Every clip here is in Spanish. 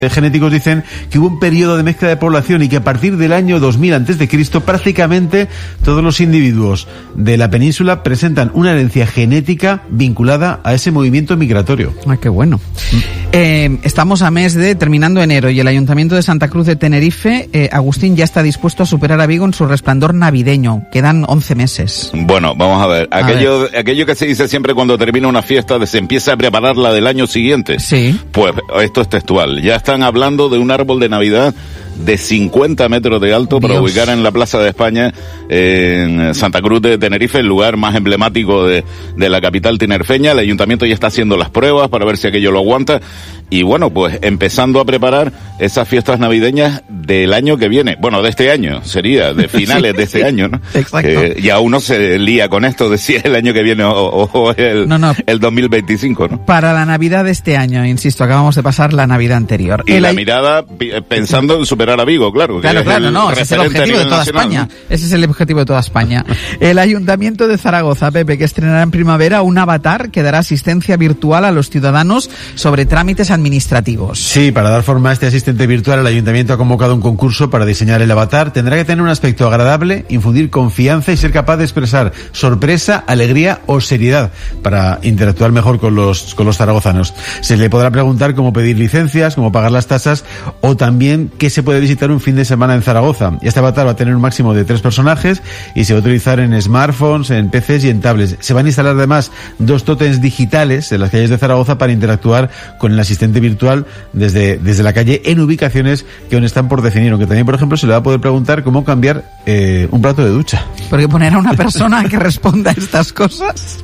genéticos dicen que hubo un periodo de mezcla de población y que a partir del año 2000 a.C. prácticamente todos los individuos de la península presentan una herencia genética vinculada a ese movimiento migratorio. Ah, qué bueno. Estamos a mes de terminando enero y el Ayuntamiento de Santa Cruz de Tenerife, Agustín, ya está dispuesto a superar a Vigo en su resplandor navideño. Quedan 11 meses. Bueno, vamos a ver. Aquello que se dice siempre cuando termina una fiesta, de se empieza a preparar la del año siguiente. Sí. Pues esto es textual. Ya están hablando de un árbol de Navidad de 50 metros de alto para ubicar en la Plaza de España, en Santa Cruz de Tenerife, el lugar más emblemático de la capital tinerfeña. El ayuntamiento ya está haciendo las pruebas para ver si aquello lo aguanta. Y bueno, pues empezando a preparar esas fiestas navideñas del año que viene. Bueno, de este año, sería, de finales de este año, ¿no? Exacto. Ya uno se lía con esto de si es el año que viene o el 2025, ¿no? Para la Navidad de este año, insisto, acabamos de pasar la Navidad anterior. Y la mirada pensando en superar a Vigo, claro. Ese es el objetivo de toda España. Ese es el objetivo de toda España. El Ayuntamiento de Zaragoza, Pepe, que estrenará en primavera un avatar que dará asistencia virtual a los ciudadanos sobre trámites administrativos. Sí, para dar forma a este asistente virtual, el Ayuntamiento ha convocado un concurso para diseñar el avatar. Tendrá que tener un aspecto agradable, infundir confianza y ser capaz de expresar sorpresa, alegría o seriedad para interactuar mejor con los zaragozanos. Se le podrá preguntar cómo pedir licencias, cómo pagar las tasas o también qué se puede visitar un fin de semana en Zaragoza. Y este avatar va a tener un máximo de 3 personajes y se va a utilizar en smartphones, en PCs y en tablets. Se van a instalar además 2 tótems digitales en las calles de Zaragoza para interactuar con el asistente virtual desde la calle en ubicaciones que aún están por definir, aunque también, por ejemplo, se le va a poder preguntar cómo cambiar un plato de ducha. Porque poner a una persona que responda a estas cosas.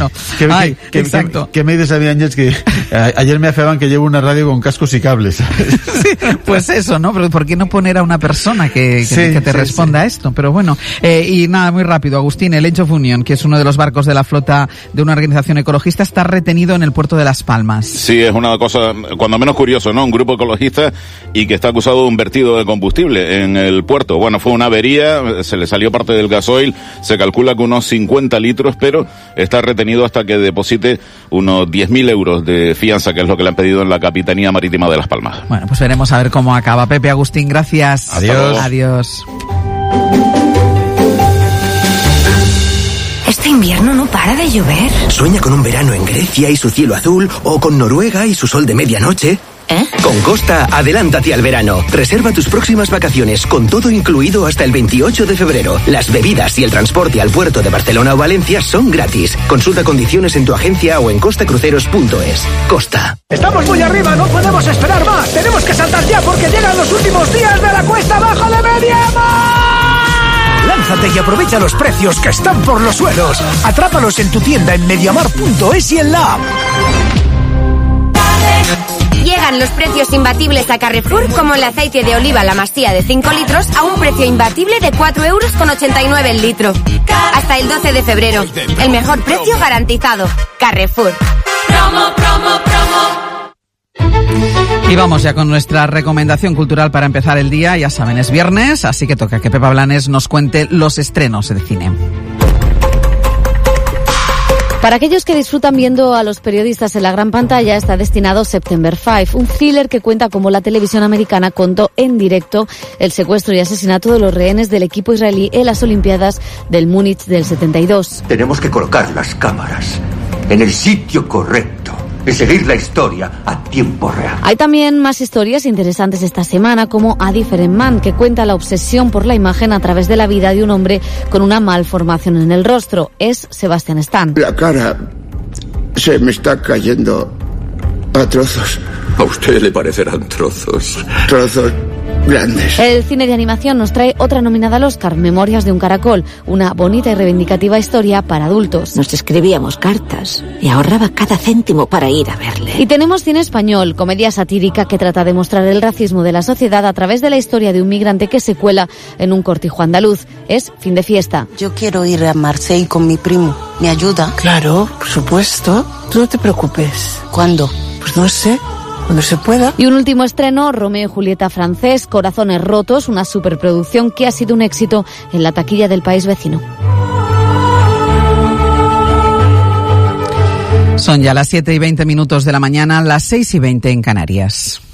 Exacto. ¿Qué me dices a mí, Ángels? Que ayer me afeaban que llevo una radio con cascos y cables. Sí, pues eso, ¿no? Pero ¿por qué no poner a una persona que te responda a esto? Pero bueno, y nada, muy rápido, Agustín, el Age of Union, que es uno de los barcos de la flota de una organización ecologista, está retenido en el puerto de Las Palmas. Sí, es una cosa, cuando menos curioso, ¿no? Un grupo ecologista y que está acusado de un vertido de combustible en el puerto. Bueno, fue una avería, se le salió parte del gasoil, se calcula que unos 50 litros, pero está retenido hasta que deposite unos 10.000 euros de fianza, que es lo que le han pedido en la Capitanía Marítima de Las Palmas. Bueno, pues veremos a ver cómo acaba. Pepe, Agustín, gracias. Adiós. Adiós. Este invierno no para de llover. Sueña con un verano en Grecia y su cielo azul, o con Noruega y su sol de medianoche. Con Costa, adelántate al verano. Reserva tus próximas vacaciones con todo incluido hasta el 28 de febrero. Las bebidas y el transporte al puerto de Barcelona o Valencia son gratis. Consulta condiciones en tu agencia o en costacruceros.es. Costa. Estamos muy arriba, no podemos esperar más. Tenemos que saltar ya porque llegan los últimos días de la cuesta abajo de Mediamar. Lánzate y aprovecha los precios que están por los suelos. Atrápalos en tu tienda en mediamar.es y en la app. Llegan los precios imbatibles a Carrefour, como el aceite de oliva La Masía de 5 litros a un precio imbatible de 4,89 € el litro. Hasta el 12 de febrero. El mejor precio garantizado. Carrefour. Promo, promo, promo. Y vamos ya con nuestra recomendación cultural para empezar el día. Ya saben, es viernes, así que toca que Pepa Blanes nos cuente los estrenos de cine. Para aquellos que disfrutan viendo a los periodistas en la gran pantalla, está destinado September 5, un thriller que cuenta cómo la televisión americana contó en directo el secuestro y asesinato de los rehenes del equipo israelí en las Olimpiadas del Múnich del 72. Tenemos que colocar las cámaras en el sitio correcto y seguir la historia a tiempo real. Hay también más historias interesantes esta semana, como A Different Man, que cuenta la obsesión por la imagen a través de la vida de un hombre con una malformación en el rostro. Es Sebastian Stan. La cara se me está cayendo a trozos. A usted le parecerán trozos. Trozos grandes. El cine de animación nos trae otra nominada al Oscar, Memorias de un caracol, una bonita y reivindicativa historia para adultos. Nos escribíamos cartas y ahorraba cada céntimo para ir a verle. Y tenemos cine español, comedia satírica que trata de mostrar el racismo de la sociedad a través de la historia de un migrante que se cuela en un cortijo andaluz. Es Fin de fiesta. Yo quiero ir a Marsella con mi primo. ¿Me ayuda? Claro, por supuesto. Tú no te preocupes. ¿Cuándo? Pues no sé. Cuando se pueda. Y un último estreno, Romeo y Julieta francés, Corazones rotos, una superproducción que ha sido un éxito en la taquilla del país vecino. Son ya las 7:20 de la mañana, las 6:20 en Canarias.